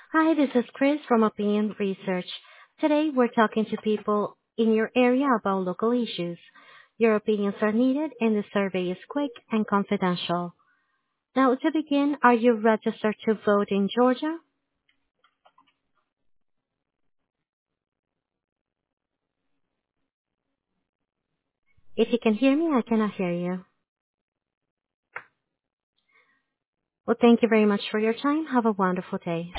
Hi, this is Chris from Opinion Research. Today, we're talking to people in your area about local issues. Your opinions are needed, and the survey is quick and confidential. Now, to begin, are you registered to vote in Georgia? If you can hear me, I cannot hear you. Well, thank you very much for your time. Have a wonderful day.